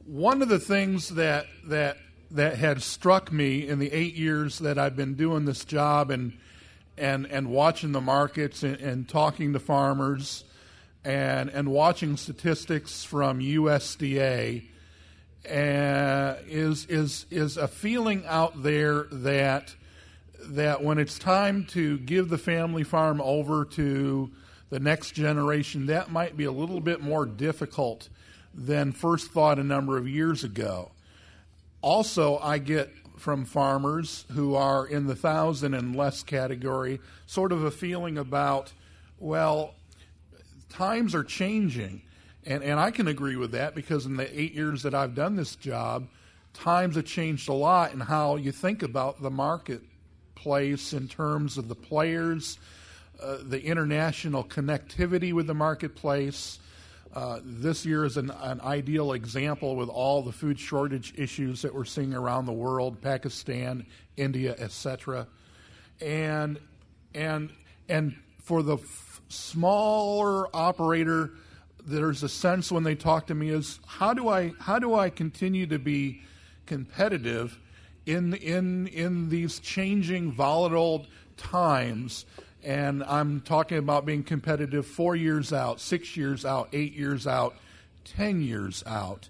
one of the things that had struck me in the 8 years that I've been doing this job and watching the markets and talking to farmers and watching statistics from USDA is a feeling out there that when it's time to give the family farm over to the next generation, that might be a little bit more difficult than first thought a number of years ago. Also, I get from farmers who are in the 1,000 and less category sort of a feeling about, well, times are changing. And I can agree with that because in the 8 years that I've done this job, times have changed a lot in how you think about the marketplace in terms of the players, the international connectivity with the marketplace. This year is an ideal example with all the food shortage issues that we're seeing around the world, Pakistan, India, etc. And for the smaller operator, there's a sense when they talk to me is how do I continue to be competitive in these changing volatile times? And I'm talking about being competitive 4 years out, 6 years out, 8 years out, 10 years out,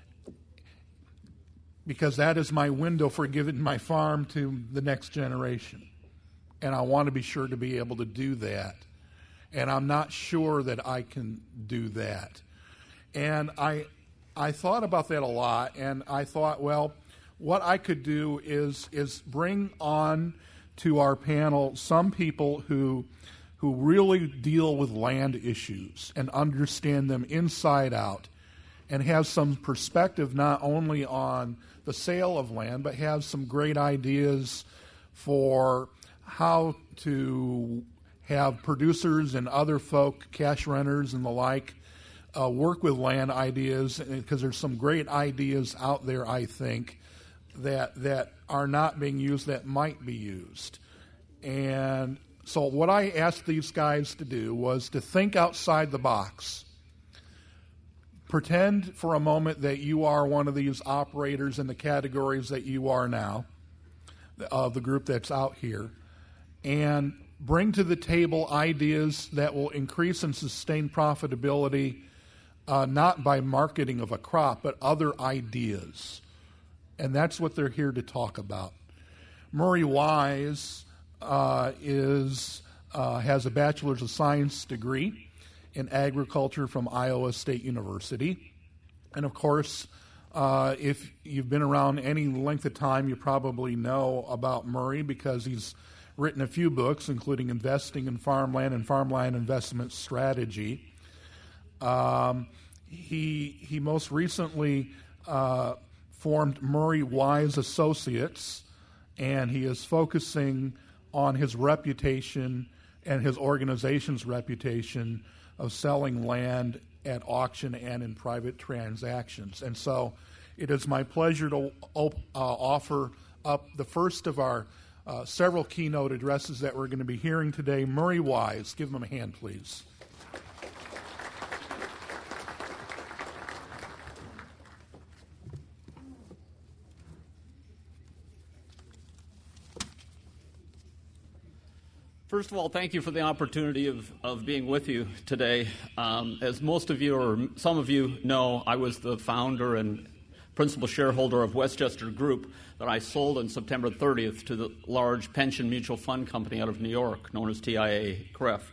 because that is my window for giving my farm to the next generation. And I want to be sure to be able to do that. And I'm not sure that I can do that. And I thought about that a lot, and I thought, well, what I could do is bring on to our panel some people who really deal with land issues and understand them inside out and have some perspective not only on the sale of land, but have some great ideas for how to have producers and other folk, cash renters and the like, work with land ideas, because there's some great ideas out there, I think, that are not being used that might be used. And so what I asked these guys to do was to think outside the box. Pretend for a moment that you are one of these operators in the categories that you are now, of the group that's out here, and bring to the table ideas that will increase and sustain profitability, not by marketing of a crop, but other ideas. And that's what they're here to talk about. Murray Wise has a Bachelor's of Science degree in agriculture from Iowa State University. And of course, if you've been around any length of time, you probably know about Murray because he's written a few books, including Investing in Farmland and Farmland Investment Strategy. He most recently formed Murray Wise Associates, and he is focusing on his reputation and his organization's reputation of selling land at auction and in private transactions. And so it is my pleasure to offer up the first of our several keynote addresses that we're going to be hearing today. Murray Wise. Give him a hand, please. First of all, thank you for the opportunity of being with you today. As most of you or some of you know, I was the founder and principal shareholder of Westchester Group that I sold on September 30th to the large pension mutual fund company out of New York known as TIAA-CREF.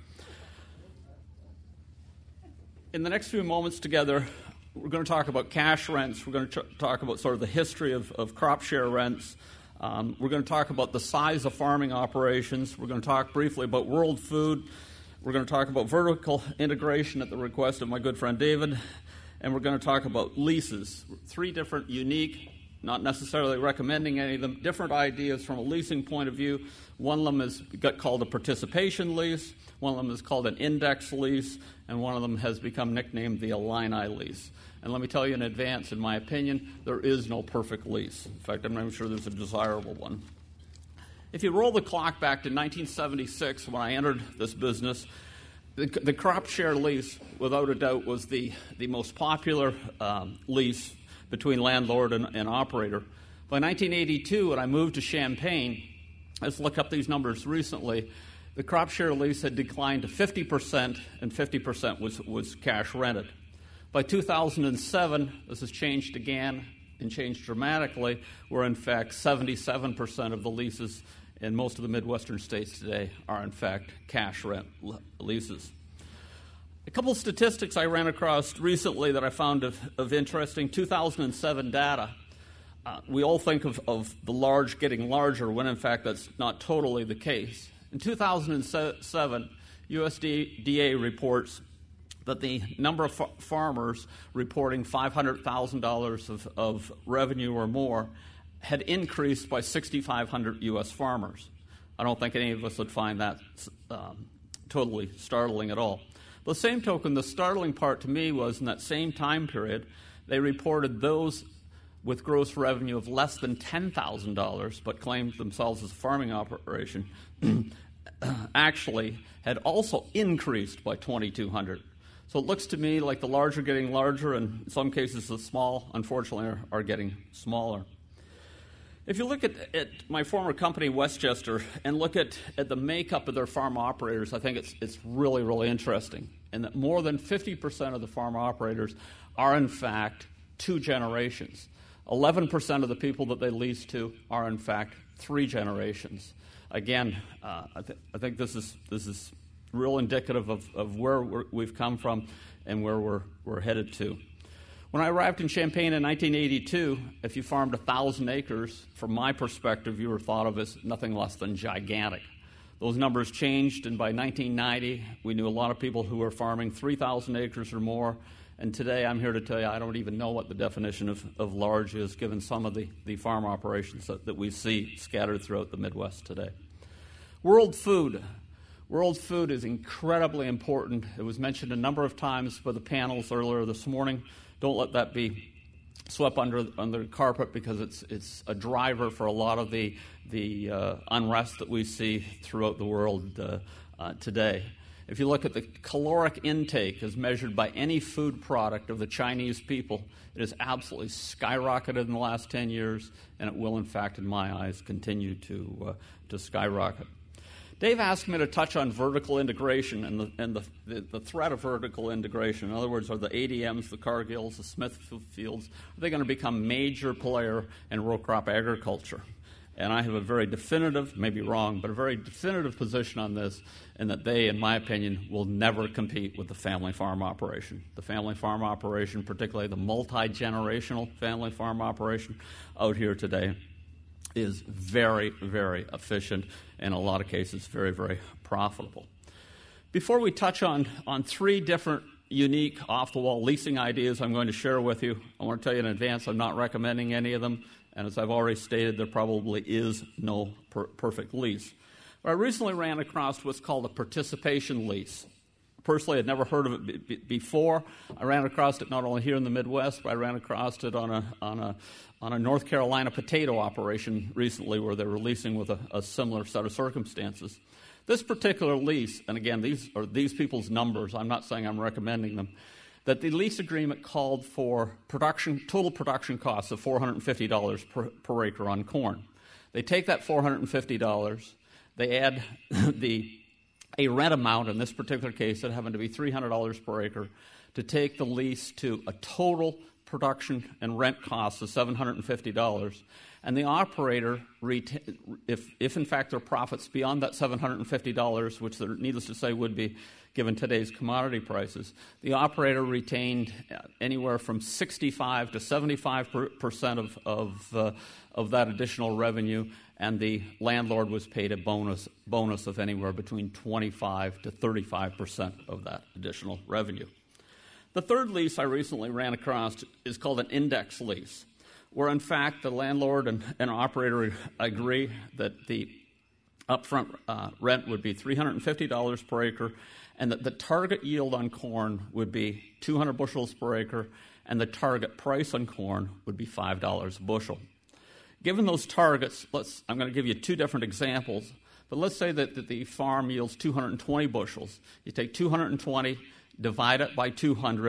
In the next few moments together, we're going to talk about cash rents. We're going to talk about sort of the history of crop share rents. We're going to talk about the size of farming operations. We're going to talk briefly about world food. We're going to talk about vertical integration at the request of my good friend David. And we're going to talk about leases. 3 different unique, not necessarily recommending any of them, different ideas from a leasing point of view. One of them is called a participation lease. One of them is called an index lease. And one of them has become nicknamed the Illini lease. And let me tell you in advance, in my opinion, there is no perfect lease. In fact, I'm not even sure there's a desirable one. If you roll the clock back to 1976, when I entered this business, the crop share lease, without a doubt, was the most popular lease between landlord and operator. By 1982, when I moved to Champaign, I just looked up these numbers recently, the crop share lease had declined to 50%, and 50% was cash rented. By 2007, this has changed again and changed dramatically, where in fact 77% of the leases in most of the Midwestern states today are in fact cash rent leases. A couple of statistics I ran across recently that I found of interesting. 2007 data. We all think of the large getting larger when in fact that's not totally the case. In 2007, USDA reports that the number of farmers reporting $500,000 of revenue or more had increased by 6,500 U.S. farmers. I don't think any of us would find that totally startling at all. By the same token, the startling part to me was in that same time period, they reported those with gross revenue of less than $10,000 but claimed themselves as a farming operation actually had also increased by 2,200. So it looks to me like the large are getting larger, and in some cases the small, unfortunately, are getting smaller. If you look at my former company, Westchester, and look at the makeup of their farm operators, I think it's really, really interesting. And that more than 50% of the farm operators are, in fact, two generations. 11% of the people that they lease to are, in fact, three generations. Again, I think this is real indicative of where we've come from and where we're headed to. When I arrived in Champaign in 1982, if you farmed 1,000 acres, from my perspective, you were thought of as nothing less than gigantic. Those numbers changed, and by 1990, we knew a lot of people who were farming 3,000 acres or more. And today, I'm here to tell you, I don't even know what the definition of large is, given some of the farm operations that we see scattered throughout the Midwest today. World food. World food is incredibly important. It was mentioned a number of times by the panels earlier this morning. Don't let that be swept under the carpet, because it's a driver for a lot of the unrest that we see throughout the world today. If you look at the caloric intake as measured by any food product of the Chinese people, it has absolutely skyrocketed in the last 10 years, and it will, in fact, in my eyes, continue to skyrocket. Dave asked me to touch on vertical integration and the threat of vertical integration. In other words, are the ADMs, the Cargills, the Smithfields, are they going to become a major player in row crop agriculture? And I have a very definitive, maybe wrong, but a very definitive position on this, in that they, in my opinion, will never compete with the family farm operation. The family farm operation, particularly the multi-generational family farm operation out here today, is very, very efficient, and in a lot of cases very, very profitable. Before we touch on three different unique off-the-wall leasing ideas I'm going to share with you, I want to tell you in advance I'm not recommending any of them, and as I've already stated, there probably is no perfect lease. But I recently ran across what's called a participation lease. Personally, I'd never heard of it before. I ran across it not only here in the Midwest, but I ran across it on a North Carolina potato operation recently, where they were leasing with a similar set of circumstances. This particular lease, and again, these are these people's numbers, I'm not saying I'm recommending them, that the lease agreement called for total production costs of $450 per acre on corn. They take that $450, they add a rent amount, in this particular case, that happened to be $300 per acre, to take the lease to a total production and rent cost of $750. And the operator, if in fact their profits beyond that $750, which needless to say would be given today's commodity prices, the operator retained anywhere from 65 to 75% of that additional revenue, and the landlord was paid a bonus of anywhere between 25 to 35% of that additional revenue. The third lease I recently ran across is called an index lease, where in fact the landlord and operator agree that the upfront rent would be $350 per acre, and that the target yield on corn would be 200 bushels per acre, and the target price on corn would be $5 a bushel. Given those targets, I'm going to give you two different examples, but let's say that the farm yields 220 bushels. You take 220, divide it by 200,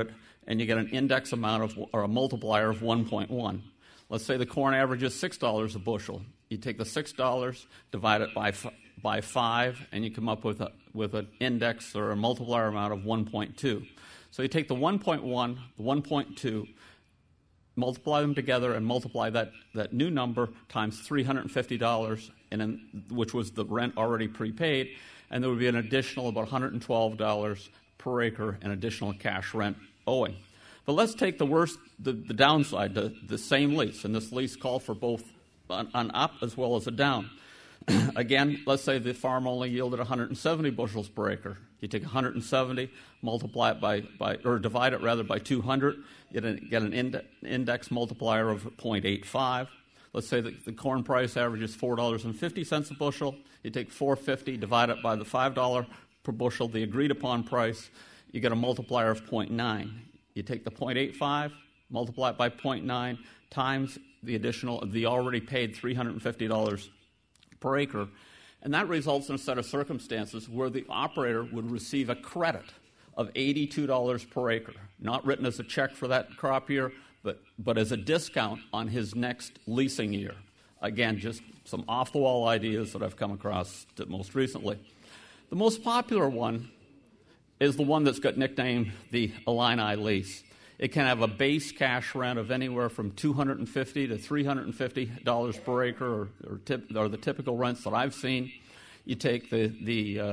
and you get an index amount of, or a multiplier of 1.1. Let's say the corn averages $6 a bushel. You take the $6, divide it by 5, and you come up with an index or a multiplier amount of 1.2. So you take the 1.1, the 1.2, multiply them together, and multiply that new number times $350, which was the rent already prepaid, and there would be an additional about $112 per acre in additional cash rent owing. But let's take the downside, the same lease, and this lease called for both an up as well as a down. Again, let's say the farm only yielded 170 bushels per acre. You take 170, multiply it or divide it by 200, you get an index multiplier of 0.85. Let's say that the corn price averages $4.50 a bushel. You take $4.50, divide it by the $5 per bushel, the agreed upon price, you get a multiplier of 0.9. You take the 0.85, multiply it by 0.9 times the already paid $350 per acre, and that results in a set of circumstances where the operator would receive a credit of $82 per acre, not written as a check for that crop year, but as a discount on his next leasing year. Again, just some off-the-wall ideas that I've come across most recently. The most popular one is the one that's got nicknamed the Illini lease. It can have a base cash rent of anywhere from $250 to $350 per acre, or the typical rents that I've seen. You take the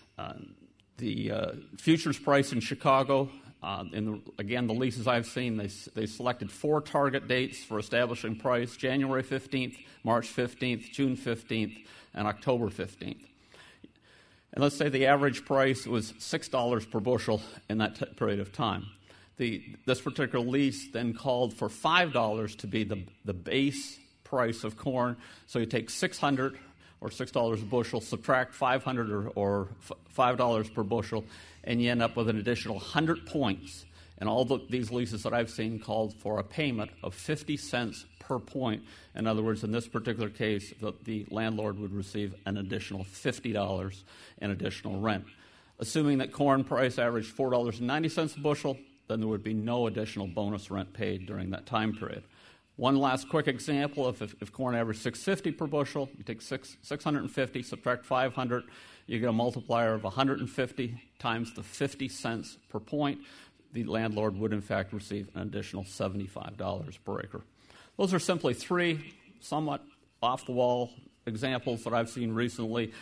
futures price in Chicago. Again, the leases I've seen, they selected 4 target dates for establishing price: January 15th, March 15th, June 15th, and October 15th. And let's say the average price was $6 per bushel in that period of time. This particular lease then called for $5 to be the base price of corn. So you take $600 or $6 a bushel, subtract $500 or $5 per bushel, and you end up with an additional 100 points. And all these leases that I've seen called for a payment of 50 cents per point. In other words, in this particular case, the landlord would receive an additional $50 in additional rent. Assuming that corn price averaged $4.90 a bushel, then there would be no additional bonus rent paid during that time period. One last quick example: if corn averaged $6.50 per bushel, you take 650, subtract 500, you get a multiplier of 150 times the 50 cents per point. The landlord would, in fact, receive an additional $75 per acre. Those are simply 3 somewhat off-the-wall examples that I've seen recently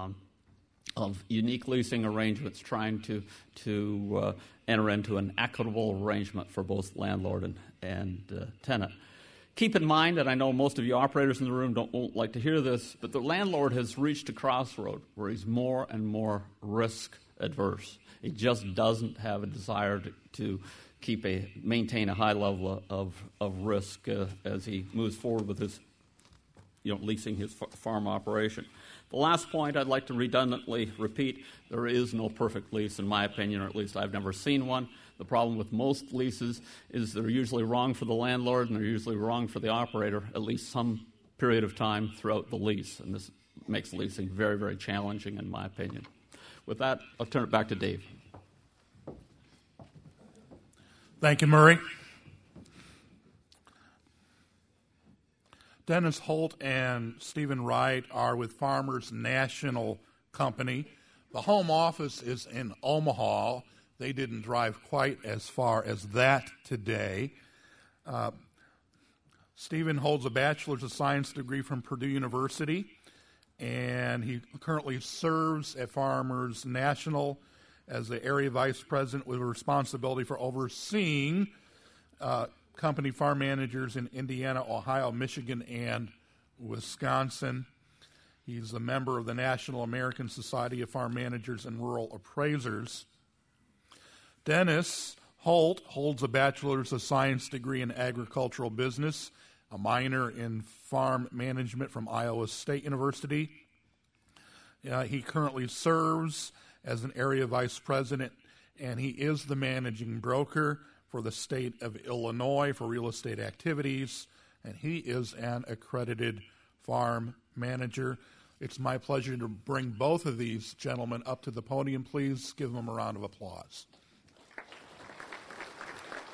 of unique leasing arrangements trying to enter into an equitable arrangement for both landlord and tenant. Keep in mind, and I know most of you operators in the room won't like to hear this, but the landlord has reached a crossroad where he's more and more risk adverse. He just doesn't have a desire to maintain a high level of risk as he moves forward with his leasing his farm operation. The last point I'd like to redundantly repeat: there is no perfect lease, in my opinion, or at least I've never seen one. The problem with most leases is they're usually wrong for the landlord and they're usually wrong for the operator, at least some period of time throughout the lease. And this makes leasing very, very challenging, in my opinion. With that, I'll turn it back to Dave. Thank you, Murray. Dennis Holt and Stephen Wright are with Farmers National Company. The home office is in Omaha. They didn't drive quite as far as that today. Stephen holds a Bachelor's of Science degree from Purdue University, and he currently serves at Farmers National as the area vice president with responsibility for overseeing company farm managers in Indiana, Ohio, Michigan, and Wisconsin. He's a member of the National American Society of Farm Managers and Rural Appraisers. Dennis Holt holds a Bachelor's of Science degree in agricultural business, a minor in farm management from Iowa State University. He currently serves as an area vice president, and he is the managing broker for the state of Illinois for real estate activities, and he is an accredited farm manager. It's my pleasure to bring both of these gentlemen up to the podium. Please give them a round of applause.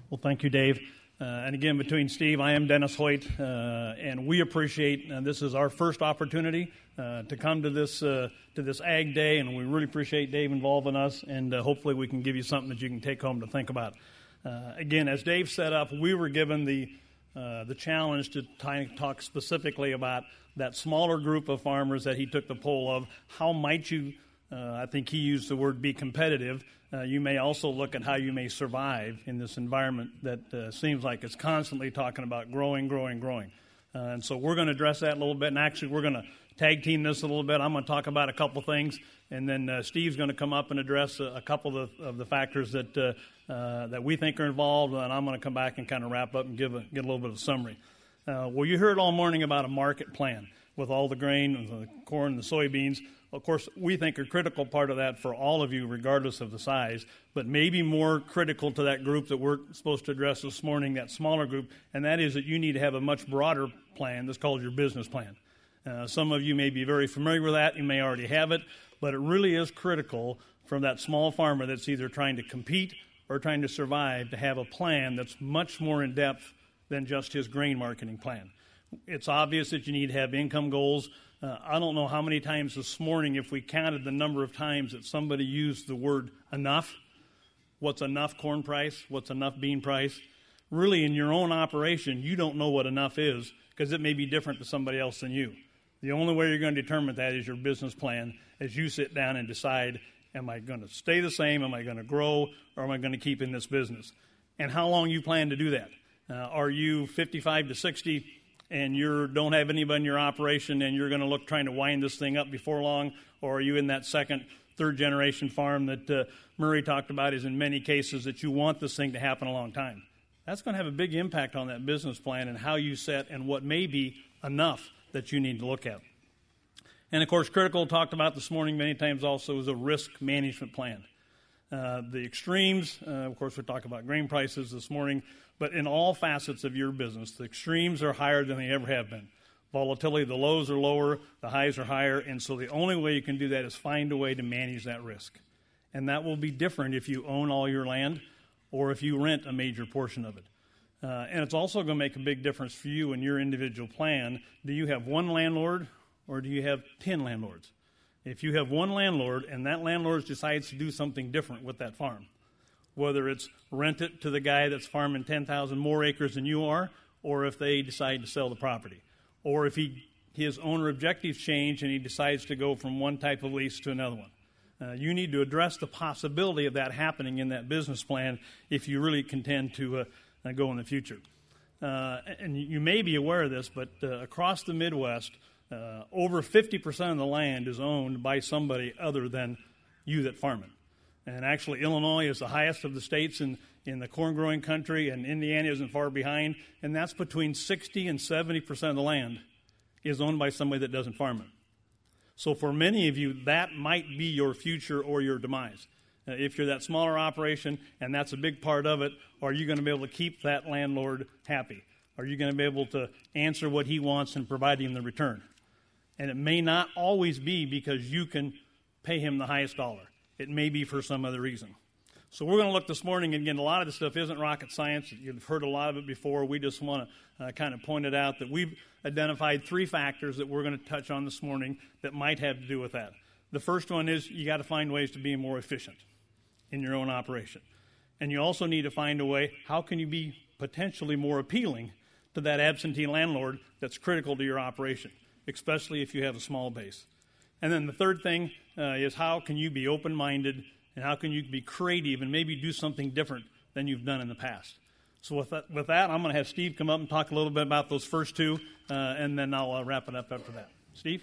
Well, thank you, Dave. And again, between Steve, I am Dennis Hoyt, and we appreciate, this is our first opportunity to come to this Ag Day, and we really appreciate Dave involving us, and hopefully we can give you something that you can take home to think about. Again, as Dave set up, we were given the challenge to talk specifically about that smaller group of farmers that he took the poll of. How might you, I think he used the word be competitive. You may also look at how you may survive in this environment that seems like it's constantly talking about growing. And so we're going to address that a little bit, and actually we're going to tag team this a little bit. I'm going to talk about a couple things, and then Steve's going to come up and address a couple of the factors that we think are involved, and I'm going to come back and kind of wrap up and get a little bit of a summary. Well, you heard all morning about a market plan with all the grain, the corn, the soybeans. Of course, we think a critical part of that for all of you, regardless of the size, but maybe more critical to that group that we're supposed to address this morning, that smaller group, and that is that you need to have a much broader plan that's called your business plan. Some of you may be very familiar with that. You may already have it, but it really is critical from that small farmer that's either trying to compete or trying to survive to have a plan that's much more in depth than just his grain marketing plan. It's obvious that you need to have income goals. I don't know how many times this morning, if we counted the number of times that somebody used the word enough. What's enough corn price? What's enough bean price? Really, in your own operation, you don't know what enough is because it may be different to somebody else than you. The only way you're going to determine that is your business plan as you sit down and decide, am I going to stay the same? Am I going to grow? Or am I going to keep in this business? And how long you plan to do that? Are you 55 to 60 and you don't have anybody in your operation and you're going to look trying to wind this thing up before long? Or are you in that second, third generation farm that Murray talked about is in many cases that you want this thing to happen a long time? That's going to have a big impact on that business plan and how you set and what may be enough that you need to look at. And, of course, critical, talked about this morning many times also, is a risk management plan. The extremes, of course, we talked about grain prices this morning, but in all facets of your business, the extremes are higher than they ever have been. Volatility, the lows are lower, the highs are higher, and so the only way you can do that is find a way to manage that risk. And that will be different if you own all your land or if you rent a major portion of it. And it's also going to make a big difference for you in your individual plan. Do you have one landlord or do you have 10 landlords? If you have one landlord and that landlord decides to do something different with that farm, whether it's rent it to the guy that's farming 10,000 more acres than you are, or if they decide to sell the property, or if his owner objectives change and he decides to go from one type of lease to another one. You need to address the possibility of that happening in that business plan if you really intend to go in the future. And you may be aware of this, but across the Midwest, over 50% of the land is owned by somebody other than you that farm it. And actually, Illinois is the highest of the states in the corn-growing country, and Indiana isn't far behind. And that's between 60 and 70% of the land is owned by somebody that doesn't farm it. So for many of you, that might be your future or your demise. If you're that smaller operation, and that's a big part of it, are you going to be able to keep that landlord happy? Are you going to be able to answer what he wants and provide him the return? And it may not always be because you can pay him the highest dollar. It may be for some other reason. So we're going to look this morning, and again, a lot of this stuff isn't rocket science. You've heard a lot of it before. We just want to kind of point it out that we've identified 3 factors that we're going to touch on this morning that might have to do with that. The first one is you got to find ways to be more efficient in your own operation. And you also need to find a way, how can you be potentially more appealing to that absentee landlord that's critical to your operation, especially if you have a small base. And then the third thing is how can you be open-minded and how can you be creative and maybe do something different than you've done in the past. So with that, I'm going to have Steve come up and talk a little bit about those first 2, and then I'll wrap it up after that. Steve?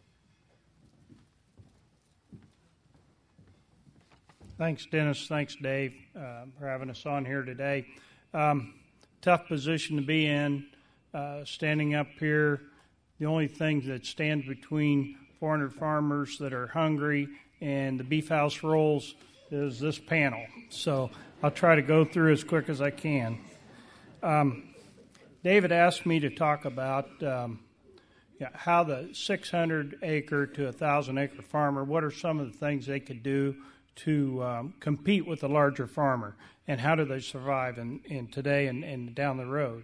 Thanks, Dennis. Thanks, Dave, for having us on here today. Tough position to be in, standing up here. The only thing that stands between 400 farmers that are hungry and the beef house rolls is this panel. So I'll try to go through as quick as I can. David asked me to talk about how the 600-acre to 1,000-acre farmer, what are some of the things they could do compete with the larger farmer, and how do they survive in today and down the road.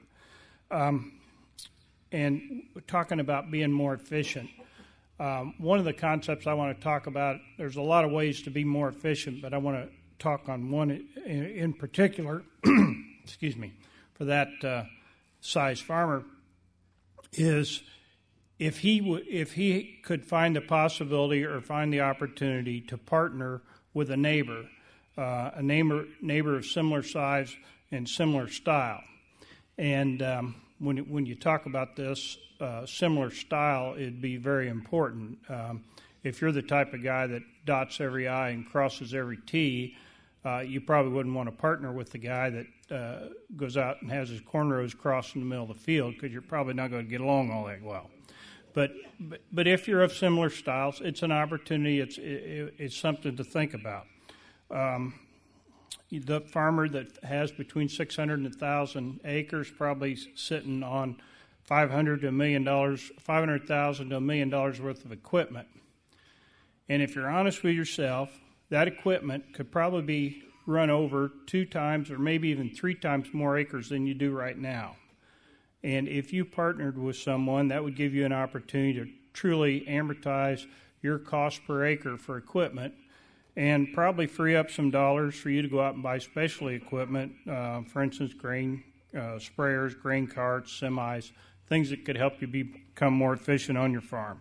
And talking about being more efficient, one of the concepts I want to talk about, there's a lot of ways to be more efficient, but I want to talk on one in particular, excuse me, for that size farmer, is if he could find the possibility or find the opportunity to partner with a neighbor of similar size and similar style. And when you talk about this similar style, it'd be very important. If you're the type of guy that dots every I and crosses every T, you probably wouldn't want to partner with the guy that goes out and has his cornrows crossed in the middle of the field, because you're probably not going to get along all that well. But if you're of similar styles, it's an opportunity. It's something to think about. The farmer that has between 600 and 1,000 acres probably sitting on $500,000 to $1 million worth of equipment. And if you're honest with yourself, that equipment could probably be run over 2 times or maybe even 3 times more acres than you do right now. And if you partnered with someone, that would give you an opportunity to truly amortize your cost per acre for equipment, and probably free up some dollars for you to go out and buy specialty equipment, for instance, grain sprayers, grain carts, semis, things that could help you become more efficient on your farm.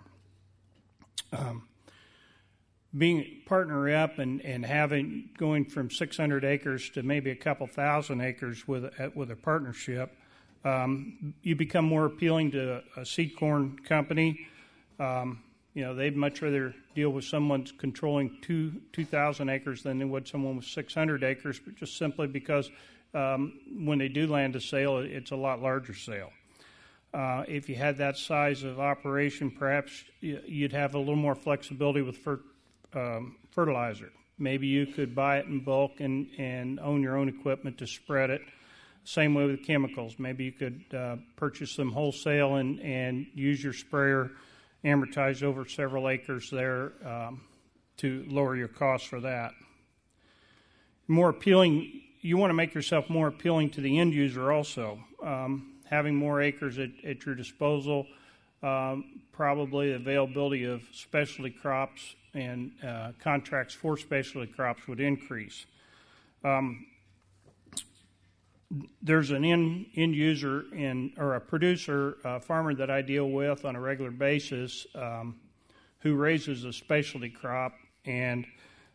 Being partner up and going from 600 acres to maybe a couple thousand acres with a partnership, you become more appealing to a seed corn company. They'd much rather deal with someone controlling 2,000 acres than they would someone with 600 acres, but just simply because when they do land a sale, it's a lot larger sale. If you had that size of operation, perhaps you'd have a little more flexibility with fertilizer. Maybe you could buy it in bulk and own your own equipment to spread it. Same way with chemicals. Maybe you could purchase them wholesale and use your sprayer amortized over several acres there to lower your costs for that. More appealing, you want to make yourself more appealing to the end user also. Having more acres at your disposal, probably the availability of specialty crops and contracts for specialty crops would increase. There's an end user or a producer, farmer that I deal with on a regular basis who raises a specialty crop, and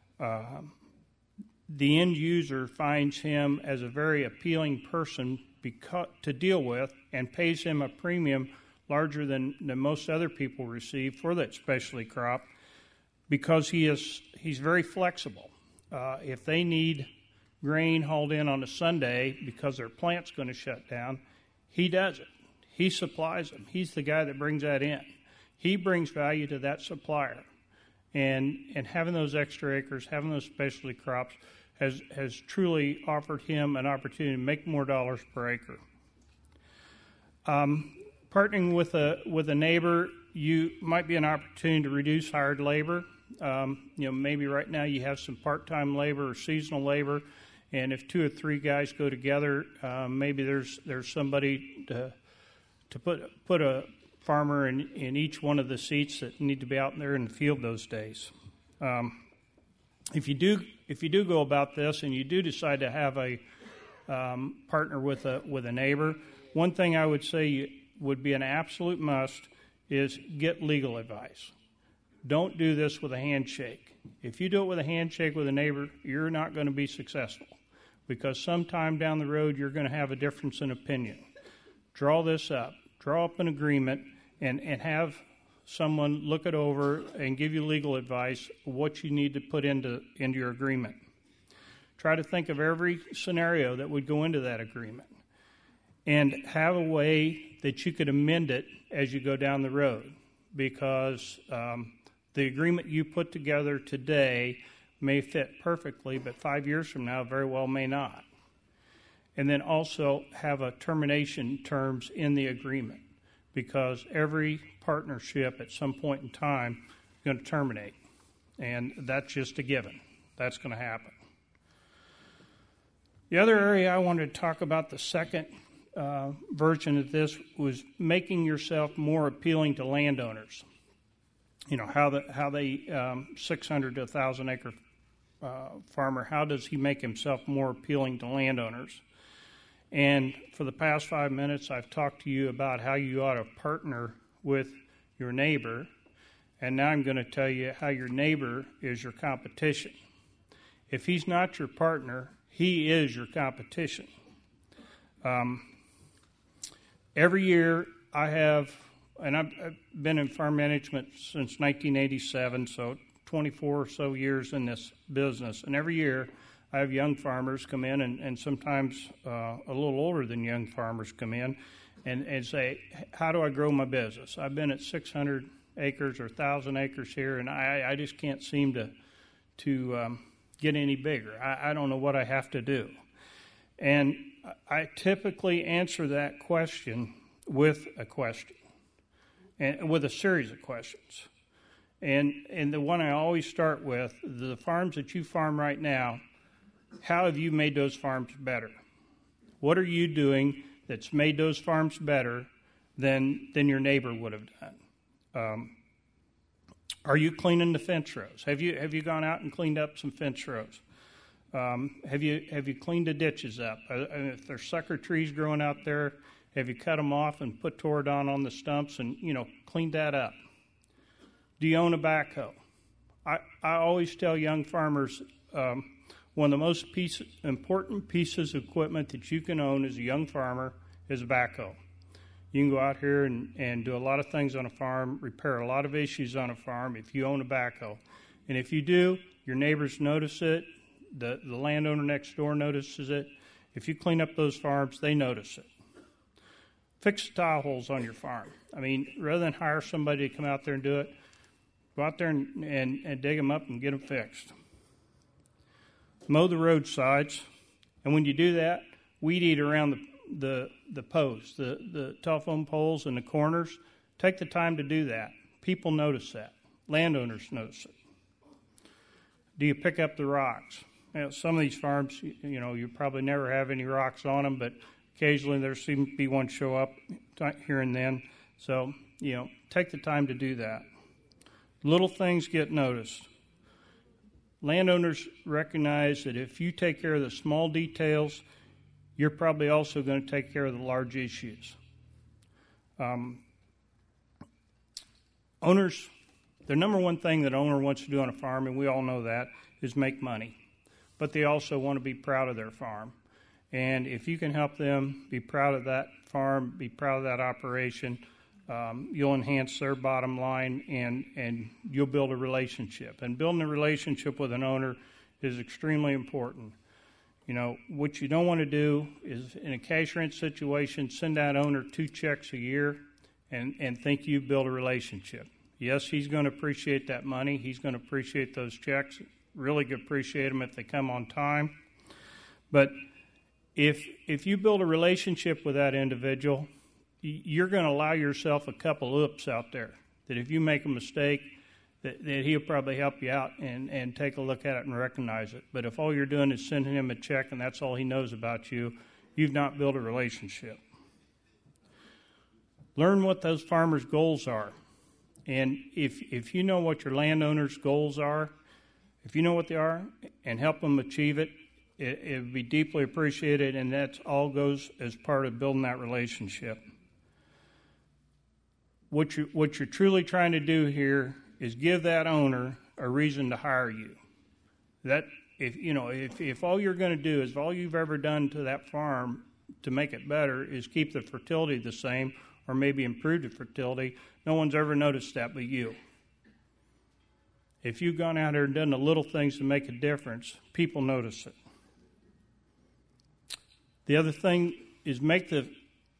the end user finds him as a very appealing person to deal with and pays him a premium larger than most other people receive for that specialty crop, because he's very flexible. If they need grain hauled in on a Sunday because their plant's going to shut down, he does it. He supplies them. He's the guy that brings that in. He brings value to that supplier. And having those extra acres, having those specialty crops has truly offered him an opportunity to make more dollars per acre. Partnering with a neighbor, you might be an opportunity to reduce hired labor. Maybe right now you have some part-time labor or seasonal labor, and if 2 or 3 guys go together, maybe there's somebody to put a farmer in each one of the seats that need to be out there in the field those days. If you do go about this and you do decide to have a partner with a neighbor, one thing I would say would be an absolute must is get legal advice. Don't do this with a handshake. If you do it with a handshake with a neighbor, you're not going to be successful, because sometime down the road you're going to have a difference in opinion. Draw this up. Draw up an agreement and have someone look it over and give you legal advice what you need to put into your agreement. Try to think of every scenario that would go into that agreement and have a way that you could amend it as you go down the road, because the agreement you put together today may fit perfectly, but 5 years from now very well may not. And then also have a termination terms in the agreement, because every partnership at some point in time is going to terminate, and that's just a given. That's going to happen. The other area I wanted to talk about, the second version of this, was making yourself more appealing to landowners. You know, how they 600 to 1,000 acre farmer, how does he make himself more appealing to landowners? And for the past 5 minutes, I've talked to you about how you ought to partner with your neighbor, and now I'm going to tell you how your neighbor is your competition. If he's not your partner, he is your competition. Every year I have, and I've been in farm management since 1987, so 24 or so years in this business. And every year I have young farmers come in, and sometimes a little older than young farmers come in and say, how do I grow my business? I've been at 600 acres or 1,000 acres here, and I just can't seem to get any bigger. I don't know what I have to do. And I typically answer that question with a question, and with a series of questions. And the one I always start with, the farms that you farm right now, how have you made those farms better? What are you doing that's made those farms better than your neighbor would have done? Are you cleaning the fence rows? Have you gone out and cleaned up some fence rows? Have you cleaned the ditches up? If there's sucker trees growing out there, have you cut them off and put Toradon on the stumps and cleaned that up? Do you own a backhoe? I always tell young farmers one of the most important pieces of equipment that you can own as a young farmer is a backhoe. You can go out here and do a lot of things on a farm, repair a lot of issues on a farm if you own a backhoe. And if you do, your neighbors notice it, the landowner next door notices it. If you clean up those farms, they notice it. Fix the tile holes on your farm. I mean, rather than hire somebody to come out there and do it, go out there and dig them up and get them fixed. Mow the roadsides, and when you do that, weed eat around the posts, the telephone poles and the corners. Take the time to do that. People notice that. Landowners notice it. Do you pick up the rocks? Some of these farms, you probably never have any rocks on them, but occasionally there seems to be one show up here and then. So, take the time to do that. Little things get noticed. Landowners recognize that if you take care of the small details, you're probably also going to take care of the large issues. Owners, the number one thing that an owner wants to do on a farm, and we all know that, is make money. But they also want to be proud of their farm. And if you can help them be proud of that farm, be proud of that operation, you'll enhance their bottom line, and you'll build a relationship. And building a relationship with an owner is extremely important. What you don't want to do is, in a cash rent situation, send that owner 2 checks a year and think you've built a relationship. Yes, he's going to appreciate that money. He's going to appreciate those checks, really appreciate them if they come on time. But if you build a relationship with that individual, you're going to allow yourself a couple oops out there, that if you make a mistake, that he'll probably help you out and take a look at it and recognize it. But if all you're doing is sending him a check and that's all he knows about you, you've not built a relationship. Learn what those farmers' goals are. And if you know what your landowner's goals are, if you know what they are, and help them achieve it, it would be deeply appreciated, and that all goes as part of building that relationship. What you're truly trying to do here is give that owner a reason to hire you. That if all you're going to do is all you've ever done to that farm to make it better is keep the fertility the same or maybe improve the fertility, no one's ever noticed that but you. If you've gone out there and done the little things to make a difference, people notice it. The other thing is make the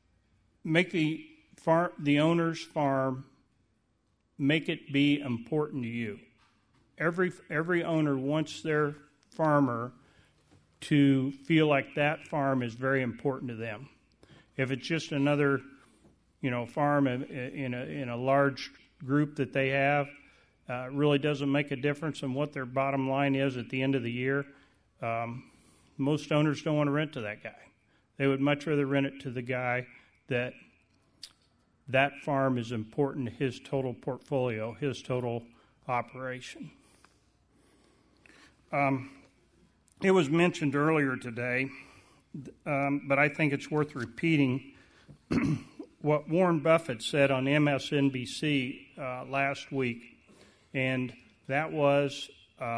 owner's farm, make it be important to you. Every owner wants their farmer to feel like that farm is very important to them. If it's just another, farm in a large group that they have, really doesn't make a difference in what their bottom line is at the end of the year. Most owners don't want to rent to that guy. They would much rather rent it to the guy that farm is important to his total portfolio, his total operation. It was mentioned earlier today, but I think it's worth repeating what Warren Buffett said on MSNBC last week, and that was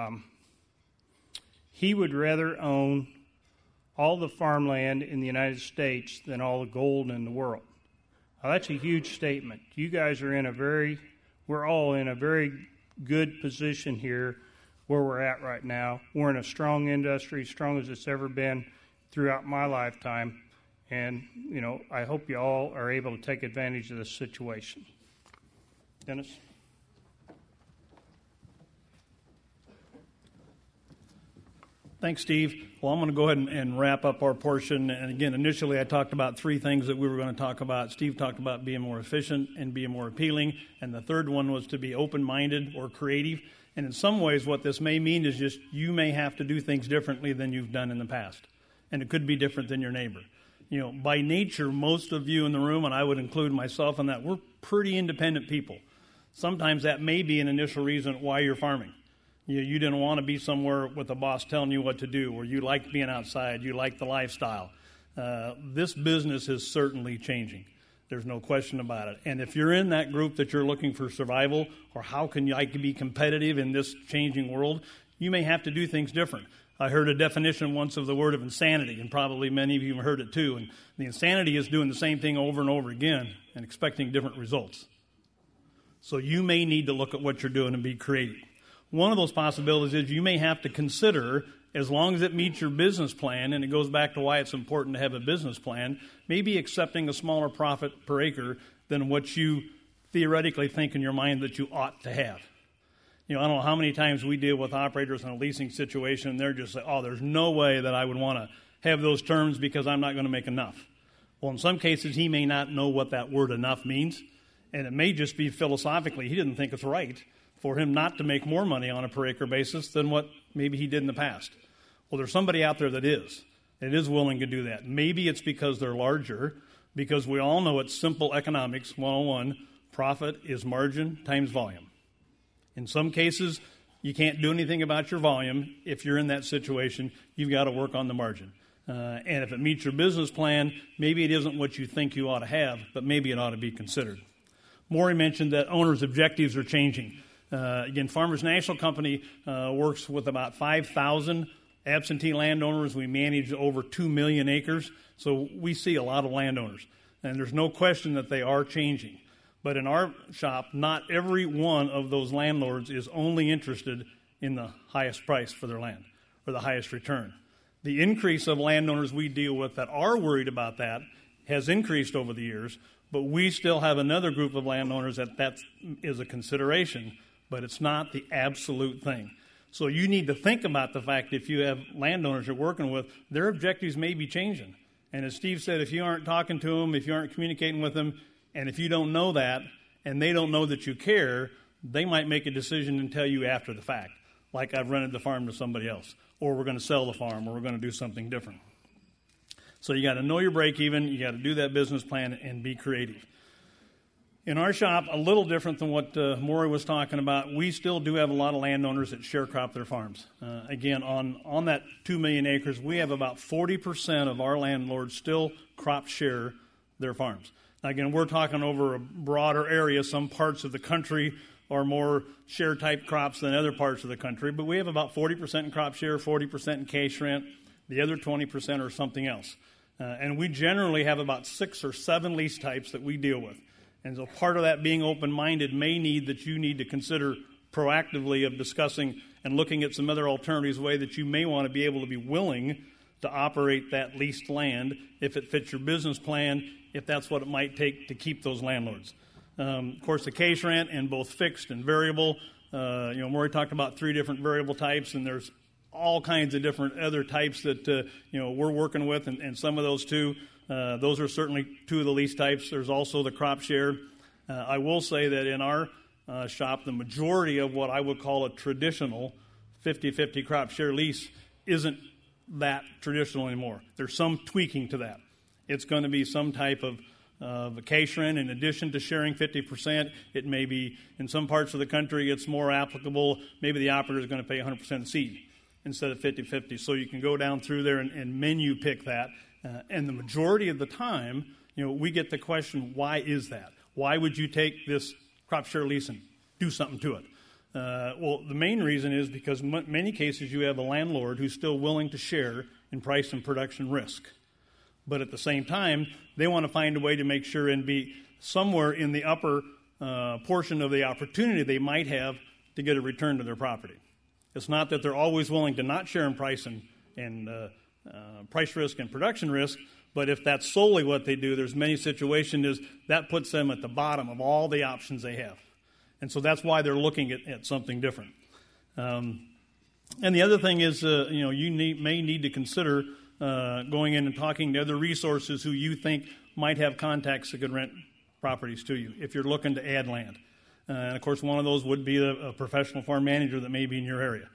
he would rather own all the farmland in the United States than all the gold in the world. Now, that's a huge statement. You guys are we're all in a very good position here where we're at right now. We're in a strong industry, strong as it's ever been throughout my lifetime. And, I hope you all are able to take advantage of this situation. Dennis? Thanks, Steve. Well, I'm going to go ahead and wrap up our portion. And again, initially I talked about three things that we were going to talk about. Steve talked about being more efficient and being more appealing. And the third one was to be open-minded or creative. And in some ways, what this may mean is just you may have to do things differently than you've done in the past. And it could be different than your neighbor. By nature, most of you in the room, and I would include myself in that, we're pretty independent people. Sometimes that may be an initial reason why you're farming. You didn't want to be somewhere with a boss telling you what to do, or you liked being outside, you liked the lifestyle. This business is certainly changing. There's no question about it. And if you're in that group that you're looking for survival, or how can I be competitive in this changing world, you may have to do things different. I heard a definition once of the word of insanity, and probably many of you have heard it too. And the insanity is doing the same thing over and over again and expecting different results. So you may need to look at what you're doing and be creative. One of those possibilities is you may have to consider, as long as it meets your business plan, and it goes back to why it's important to have a business plan, maybe accepting a smaller profit per acre than what you theoretically think in your mind that you ought to have. I don't know how many times we deal with operators in a leasing situation, and they're just like, there's no way that I would want to have those terms because I'm not going to make enough. Well, in some cases, he may not know what that word enough means, and it may just be philosophically he didn't think it's right for him not to make more money on a per acre basis than what maybe he did in the past. Well, there's somebody out there that is willing to do that. Maybe it's because they're larger, because we all know it's simple economics 101, profit is margin times volume. In some cases, you can't do anything about your volume. If you're in that situation, you've got to work on the margin. And if it meets your business plan, maybe it isn't what you think you ought to have, but maybe it ought to be considered. Maury mentioned that owners' objectives are changing. Again, Farmers National Company works with about 5,000 absentee landowners. We manage over 2 million acres, so we see a lot of landowners. And there's no question that they are changing. But in our shop, not every one of those landlords is only interested in the highest price for their land or the highest return. The increase of landowners we deal with that are worried about that has increased over the years, but we still have another group of landowners that is a consideration, but it's not the absolute thing. So you need to think about the fact if you have landowners you're working with, their objectives may be changing. And as Steve said, if you aren't talking to them, if you aren't communicating with them, and if you don't know that, and they don't know that you care, they might make a decision and tell you after the fact, like I've rented the farm to somebody else, or we're going to sell the farm, or we're going to do something different. So you got to know your break even, you got to do that business plan, and be creative. In our shop, a little different than what Maury was talking about, we still do have a lot of landowners that share crop their farms. Again, on that 2 million acres, we have about 40% of our landlords still crop share their farms. Now, again, we're talking over a broader area. Some parts of the country are more share-type crops than other parts of the country, but we have about 40% in crop share, 40% in cash rent. The other 20% are something else. And we generally have about 6 or 7 lease types that we deal with. And so part of that being open-minded may need that you need to consider proactively of discussing and looking at some other alternatives, way that you may want to be able to be willing to operate that leased land if it fits your business plan, if that's what it might take to keep those landlords. Of course, the case rent and both fixed and variable. Maury talked about 3 different variable types, and there's all kinds of different other types that we're working with, and some of those too. Those are certainly 2 of the lease types. There's also the crop share. I will say that in our shop, the majority of what I would call a traditional 50-50 crop share lease isn't that traditional anymore. There's some tweaking to that. It's going to be some type of a cash rent in addition to sharing 50%. It may be, in some parts of the country, it's more applicable. Maybe the operator is going to pay 100% of the seed instead of 50-50. So you can go down through there and menu pick that. And the majority of the time, we get the question, why is that? Why would you take this crop share lease and do something to it? Well, the main reason is because in many cases you have a landlord who's still willing to share in price and production risk. But at the same time, they want to find a way to make sure and be somewhere in the upper portion of the opportunity they might have to get a return to their property. It's not that they're always willing to not share in price and price risk and production risk, but if that's solely what they do, there's many situations that puts them at the bottom of all the options they have. And so that's why they're looking at something different. And the other thing is, you may need to consider going in and talking to other resources who you think might have contacts that could rent properties to you if you're looking to add land. And, of course, one of those would be a professional farm manager that may be in your area.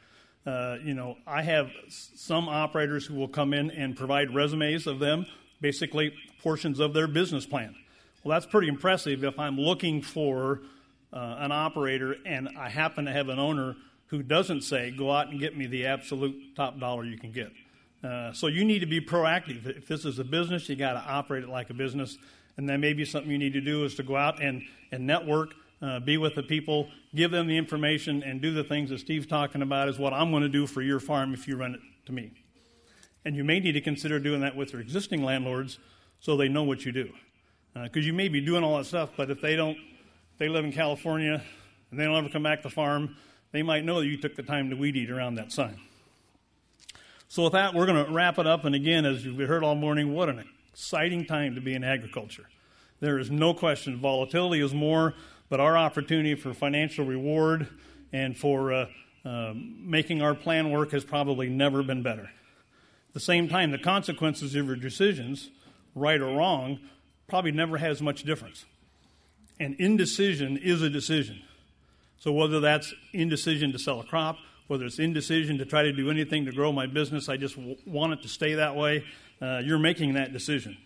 I have some operators who will come in and provide resumes of them, basically portions of their business plan. Well, that's pretty impressive if I'm looking for an operator and I happen to have an owner who doesn't say, go out and get me the absolute top dollar you can get. So you need to be proactive. If this is a business, you got to operate it like a business. And then maybe something you need to do is to go out and network, be with the people, give them the information, and do the things that Steve's talking about is what I'm going to do for your farm if you rent it to me. And you may need to consider doing that with your existing landlords so they know what you do. Because you may be doing all that stuff, but if they live in California and they don't ever come back to the farm, they might know that you took the time to weed eat around that sign. So with that, we're going to wrap it up. And again, as you've heard all morning, what an exciting time to be in agriculture. There is no question volatility is more, but our opportunity for financial reward and for making our plan work has probably never been better. At the same time, the consequences of your decisions, right or wrong, probably never has much difference. And indecision is a decision. So whether that's indecision to sell a crop, whether it's indecision to try to do anything to grow my business, I just want it to stay that way, you're making that decision.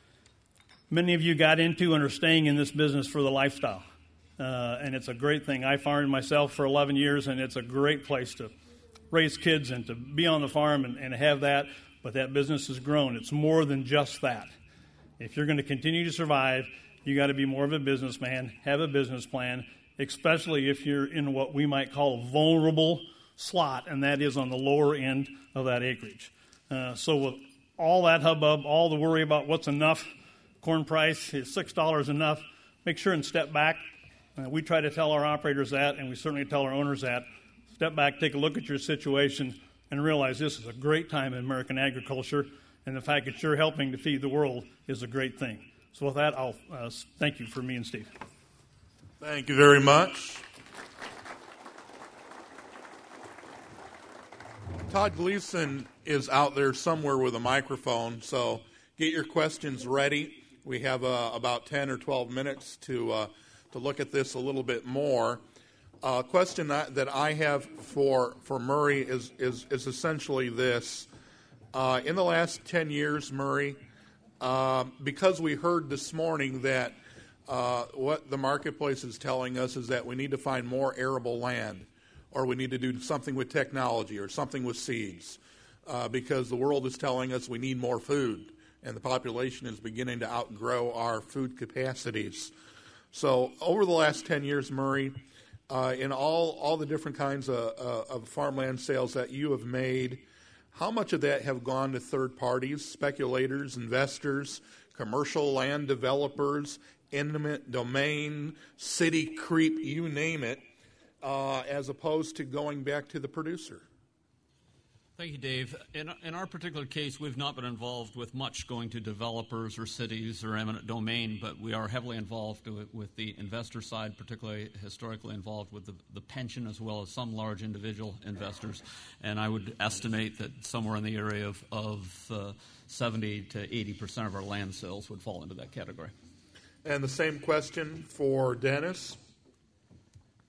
Many of you got into and are staying in this business for the lifestyle. And it's a great thing. I farmed myself for 11 years, and it's a great place to raise kids and to be on the farm and have that. But that business has grown. It's more than just that. If you're going to continue to survive, you got to be more of a businessman, have a business plan, especially if you're in what we might call a vulnerable slot, and that is on the lower end of that acreage. So with all that hubbub, all the worry about what's enough, corn price is $6 enough, make sure and step back. We try to tell our operators that, and we certainly tell our owners that. Step back, take a look at your situation, and realize this is a great time in American agriculture, and the fact that you're helping to feed the world is a great thing. So with that, I'll thank you for me and Steve. Thank you very much. Todd Gleason is out there somewhere with a microphone, so get your questions ready. We have about 10 or 12 minutes to look at this a little bit more. A question that I have for Murray is essentially this. In the last 10 years, Murray, because we heard this morning that what the marketplace is telling us is that we need to find more arable land, or we need to do something with technology or something with seeds, because the world is telling us we need more food, and the population is beginning to outgrow our food capacities. So over the last 10 years, Murray, in all the different kinds of farmland sales that you have made, how much of that have gone to third parties, speculators, investors, commercial land developers, eminent domain, city creep, you name it, as opposed to going back to the producer? Thank you, Dave. In our particular case, we've not been involved with much going to developers or cities or eminent domain, but we are heavily involved with the investor side, particularly historically involved with the pension as well as some large individual investors. And I would estimate that somewhere in the area of 70 to 80% of our land sales would fall into that category. And the same question for Dennis.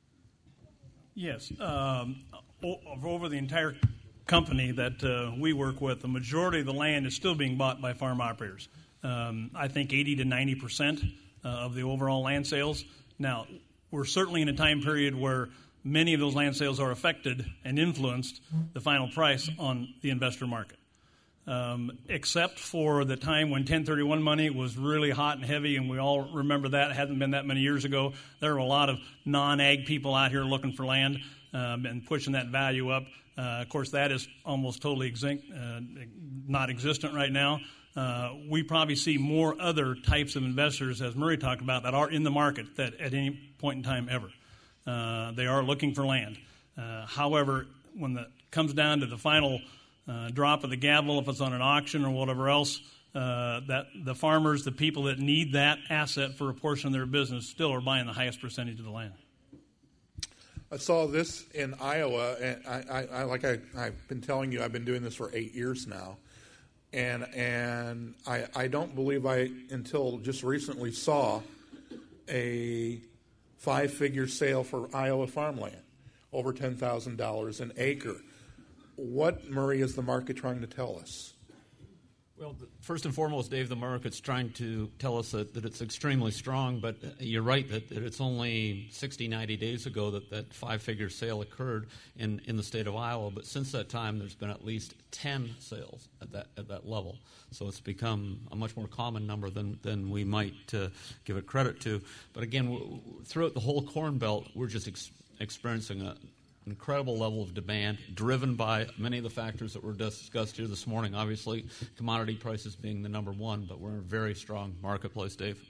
Yes. Over the entire company that we work with, the majority of the land is still being bought by farm operators. I think 80 to 90% of the overall land sales. Now, we're certainly in a time period where many of those land sales are affected and influenced the final price on the investor market. Except for the time when 1031 money was really hot and heavy, and we all remember that. It hasn't been that many years ago. There were a lot of non-ag people out here looking for land and pushing that value up. Of course, that is almost totally not existent right now. We probably see more other types of investors, as Murray talked about, that are in the market that at any point in time ever. They are looking for land. However, when it comes down to the final drop of the gavel, if it's on an auction or whatever else, that the farmers, the people that need that asset for a portion of their business, still are buying the highest percentage of the land. I saw this in Iowa, and I've been telling you, I've been doing this for 8 years now, and I don't believe I until just recently saw a 5-figure sale for Iowa farmland, over $10,000 an acre. What, Murray, is the market trying to tell us? Well, first and foremost, Dave, the market's trying to tell us that it's extremely strong, but you're right that it's only 60, 90 days ago that 5-figure sale occurred in the state of Iowa. But since that time, there's been at least 10 sales at that level. So it's become a much more common number than we might give it credit to. But again, throughout the whole Corn Belt, we're just experiencing an incredible level of demand driven by many of the factors that were discussed here this morning. Obviously, commodity prices being the number one, but we're in a very strong marketplace, Dave.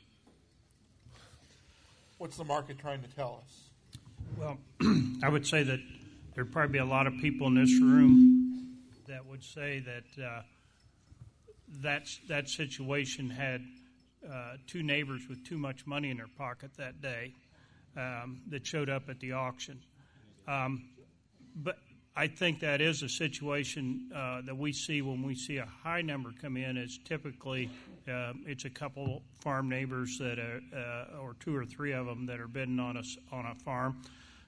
What's the market trying to tell us? Well, I would say that there'd probably be a lot of people in this room that would say that that situation had two neighbors with too much money in their pocket that day that showed up at the auction. But I think that is a situation that we see when we see a high number come in. It's typically it's a couple farm neighbors that are, or 2 or 3 of them that are bidding on a farm.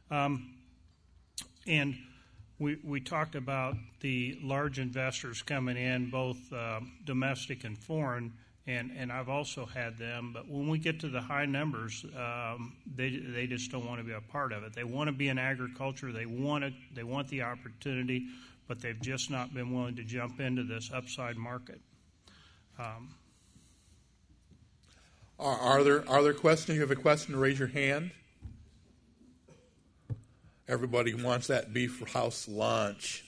And we talked about the large investors coming in, both domestic and foreign. And I've also had them, but when we get to the high numbers, they just don't want to be a part of it. They want to be in agriculture. They want the opportunity, but they've just not been willing to jump into this upside market. Are there questions? You have a question? Raise your hand. Everybody wants that beef house lunch.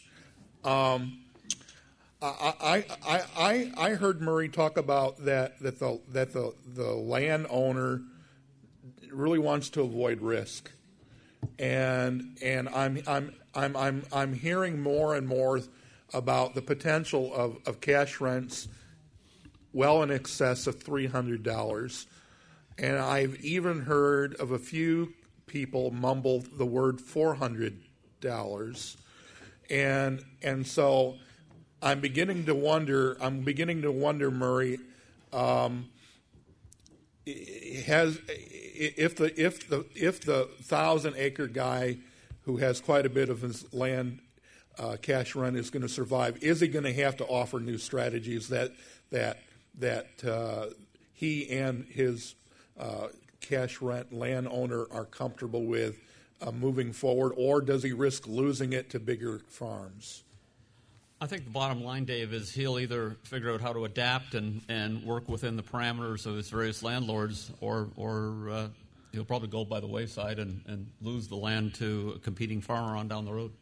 I heard Murray talk about that the landowner really wants to avoid risk, and I'm hearing more and more about the potential of cash rents well in excess of $300, and I've even heard of a few people mumble the word $400, and so. I'm beginning to wonder, Murray, if the 1,000-acre guy who has quite a bit of his land cash rent is going to survive, is he going to have to offer new strategies that he and his cash rent landowner are comfortable with moving forward, or does he risk losing it to bigger farms? I think the bottom line, Dave, is he'll either figure out how to adapt and work within the parameters of his various landlords, or he'll probably go by the wayside and lose the land to a competing farmer on down the road.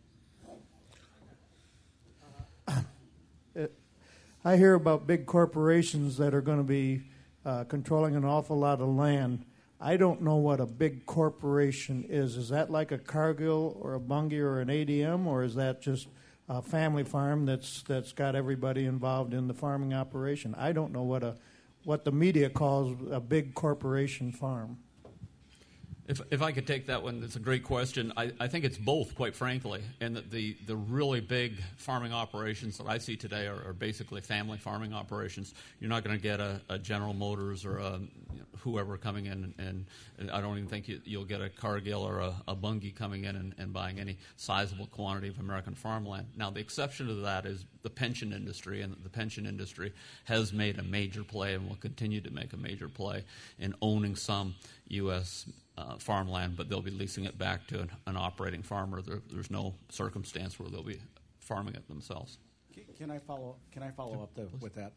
I hear about big corporations that are going to be controlling an awful lot of land. I don't know what a big corporation is. Is that like a Cargill or a Bunge or an ADM, or is that just a family farm that's got everybody involved in the farming operation? I don't know what the media calls a big corporation farm. If I could take that one, it's a great question. I think it's both, quite frankly, and that the really big farming operations that I see today are basically family farming operations. You're not going to get a General Motors or whoever coming in, and I don't even think you'll get a Cargill or a Bunge coming in and buying any sizable quantity of American farmland. Now, the exception to that is the pension industry, and the pension industry has made a major play and will continue to make a major play in owning some U.S. Farmland, but they'll be leasing it back to an operating farmer. There's no circumstance where they'll be farming it themselves. Can I follow up with that?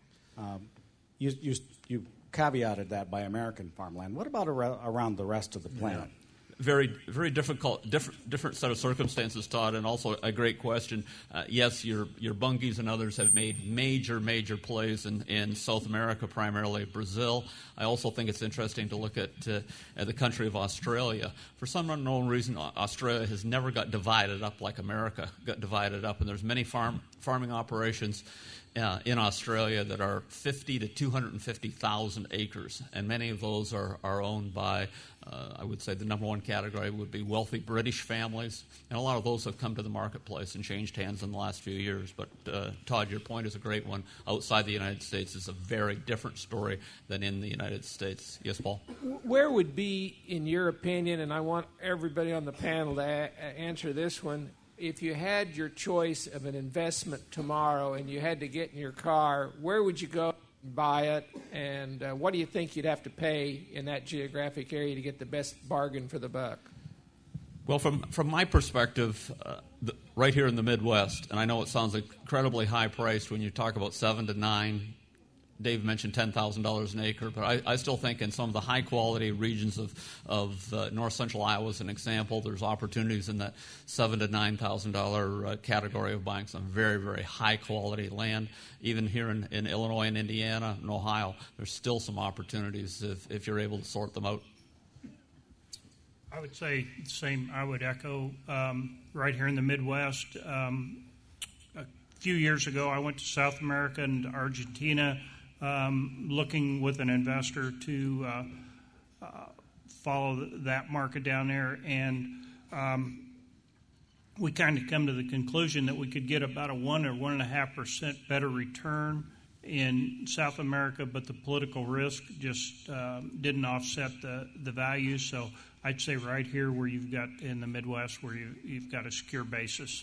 You caveated that by American farmland. What about around the rest of the planet? Yeah. Very, very difficult, different set of circumstances, Todd, and also a great question. Yes, your Bunges and others have made major plays in South America, primarily Brazil. I also think it's interesting to look at the country of Australia. For some unknown reason, Australia has never got divided up like America got divided up, and there's many farming operations in Australia that are 50 to 250,000 acres, and many of those are owned by, I would say the number one category would be wealthy British families, and a lot of those have come to the marketplace and changed hands in the last few years. But Todd, your point is a great one. Outside the United States is a very different story than in the United States. Yes, Paul? Where would be, in your opinion, and I want everybody on the panel to answer this one, if you had your choice of an investment tomorrow and you had to get in your car, where would you go and buy it? And what do you think you'd have to pay in that geographic area to get the best bargain for the buck? Well, from my perspective, right here in the Midwest, and I know it sounds incredibly high priced when you talk about 7 to 9. Dave mentioned $10,000 an acre, but I still think in some of the high-quality regions of north central Iowa, as an example, there's opportunities in that $7,000 to $9,000 category of buying some very, very high-quality land. Even here in Illinois and Indiana and Ohio, there's still some opportunities if you're able to sort them out. I would say the same. I would echo right here in the Midwest. A few years ago, I went to South America and Argentina, looking with an investor to follow that market down there, and we kind of come to the conclusion that we could get about a 1 or 1.5% better return in South America, but the political risk just didn't offset the value. So I'd say right here where you've got in the Midwest where you've got a secure basis.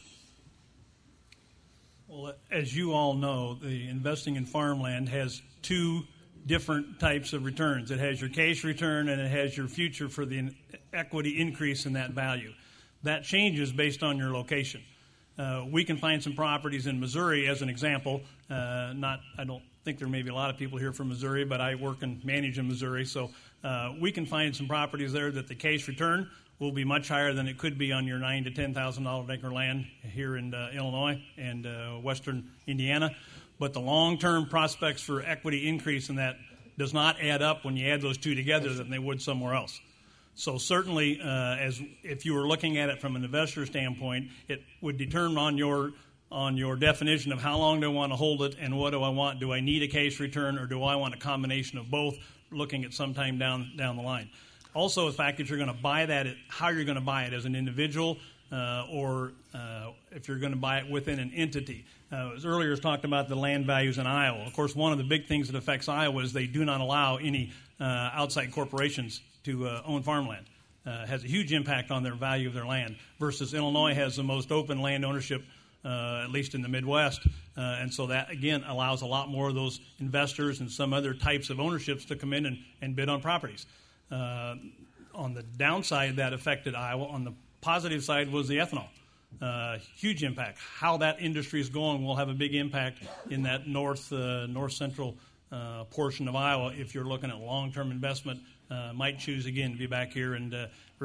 Well, as you all know, the investing in farmland has two different types of returns. It has your cash return and it has your future for the equity increase in that value. That changes based on your location. We can find some properties in Missouri, as an example. I don't think there may be a lot of people here from Missouri, but I work and manage in Missouri. So we can find some properties there that the cash return will be much higher than it could be on your $9,000 to $10,000 acre land here in Illinois and western Indiana. But the long-term prospects for equity increase in that does not add up when you add those two together than they would somewhere else. So certainly, as if you were looking at it from an investor standpoint, it would determine on your definition of how long do I want to hold it and what do I want. Do I need a cash return or do I want a combination of both, looking at some time down the line? Also, the fact that you're going to buy that, how you're going to buy it as an individual or if you're going to buy it within an entity. As earlier was talked about the land values in Iowa. Of course, one of the big things that affects Iowa is they do not allow any outside corporations to own farmland. It has a huge impact on their value of their land versus Illinois has the most open land ownership, at least in the Midwest. And so that, again, allows a lot more of those investors and some other types of ownerships to come in and bid on properties. On the downside, that affected Iowa. On the positive side was the ethanol. Huge impact. How that industry is going will have a big impact in that north central portion of Iowa. If you're looking at long-term investment, might choose again to be back here and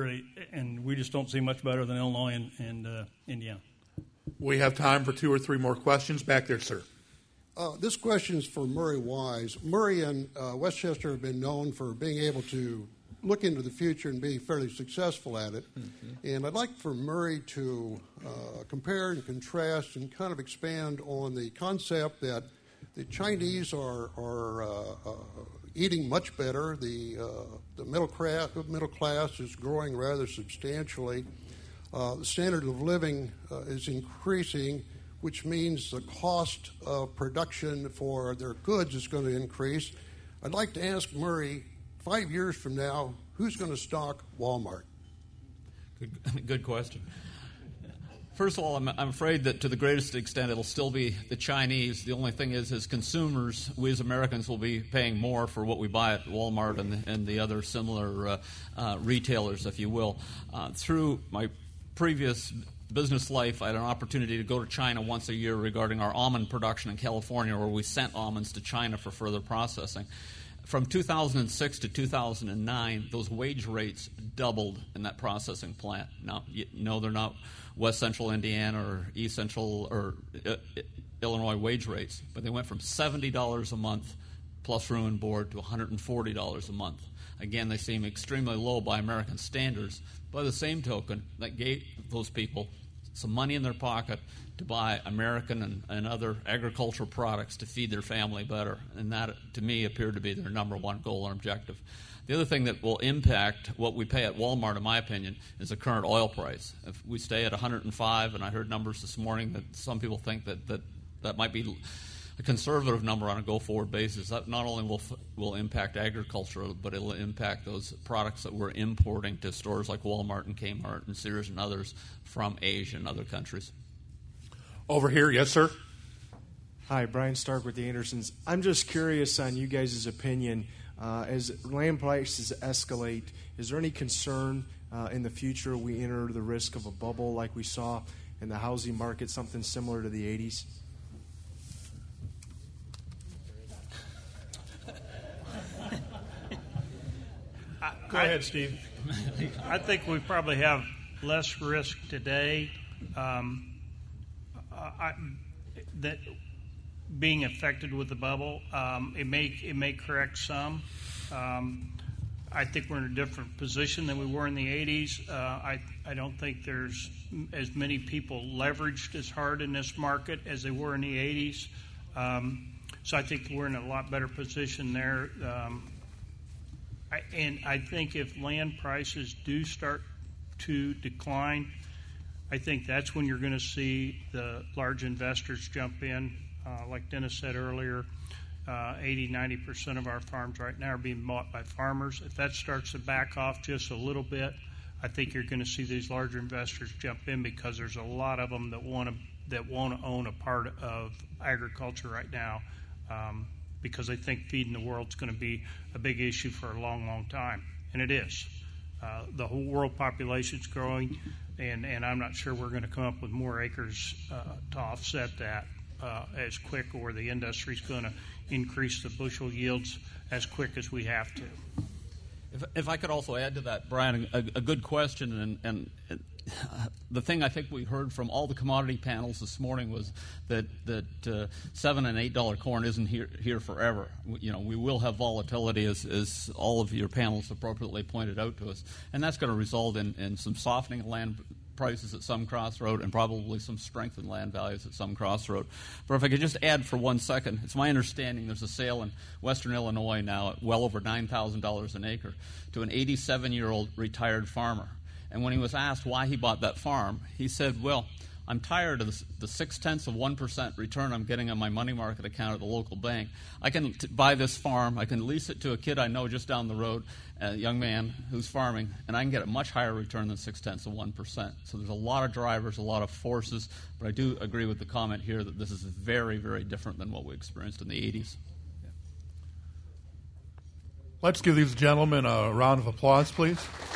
we just don't see much better than Illinois and Indiana. We have time for 2 or 3 more questions. Back there, sir. This question is for Murray Wise. Murray and Westchester have been known for being able to look into the future and be fairly successful at it. Mm-hmm. And I'd like for Murray to compare and contrast and kind of expand on the concept that the Chinese are eating much better. The middle class is growing rather substantially. The standard of living is increasing, which means the cost of production for their goods is going to increase. I'd like to ask Murray, 5 years from now, who's going to stock Walmart? Good question. First of all, I'm afraid that to the greatest extent it'll still be the Chinese. The only thing is, as consumers, we as Americans will be paying more for what we buy at Walmart and the other similar retailers, if you will. Through my previous business life, I had an opportunity to go to China once a year regarding our almond production in California, where we sent almonds to China for further processing. From 2006 to 2009, those wage rates doubled in that processing plant. Now, no, they're not West Central Indiana or East Central or Illinois wage rates, but they went from $70 a month plus room and board to $140 a month. Again, they seem extremely low by American standards. By the same token, that gave those people some money in their pocket to buy American and other agricultural products to feed their family better. And that, to me, appeared to be their number one goal and objective. The other thing that will impact what we pay at Walmart, in my opinion, is the current oil price. If we stay at 105, and I heard numbers this morning that some people think that might be a conservative number on a go-forward basis, that not only will impact agriculture, but it will impact those products that we're importing to stores like Walmart and Kmart and Sears and others from Asia and other countries. Over here, yes, sir. Hi, Brian Stark with the Andersons. I'm just curious on you guys' opinion. As land prices escalate, is there any concern in the future we enter the risk of a bubble like we saw in the housing market, something similar to the 80s? Go ahead, Steve. I think we probably have less risk today that being affected with the bubble. It may correct some. I think we're in a different position than we were in the 80s. I don't think there's as many people leveraged as hard in this market as they were in the 80s. So I think we're in a lot better position there. And I think if land prices do start to decline, I think that's when you're going to see the large investors jump in. Like Dennis said earlier, 80-90% of our farms right now are being bought by farmers. If that starts to back off just a little bit, I think you're going to see these larger investors jump in, because there's a lot of them that want to own a part of agriculture right now, because they think feeding the world's going to be a big issue for a long, long time, and it is. The whole world population's growing, and I'm not sure we're going to come up with more acres to offset that as quick, or the industry's going to increase the bushel yields as quick as we have to. If I could also add to that, Brian, a good question, and the thing I think we heard from all the commodity panels this morning was that $7 and $8 corn isn't here forever. We will have volatility, as all of your panels appropriately pointed out to us, and that's going to result in some softening of land prices at some crossroad and probably some strength in land values at some crossroad. But if I could just add for 1 second, it's my understanding there's a sale in western Illinois now at well over $9,000 an acre to an 87-year-old retired farmer. And when he was asked why he bought that farm, he said, well, I'm tired of the 0.6% return I'm getting on my money market account at the local bank. I can buy this farm, I can lease it to a kid I know just down the road, a young man who's farming, and I can get a much higher return than 0.6%. So there's a lot of drivers, a lot of forces, but I do agree with the comment here that this is very, very different than what we experienced in the 80s. Let's give these gentlemen a round of applause, please.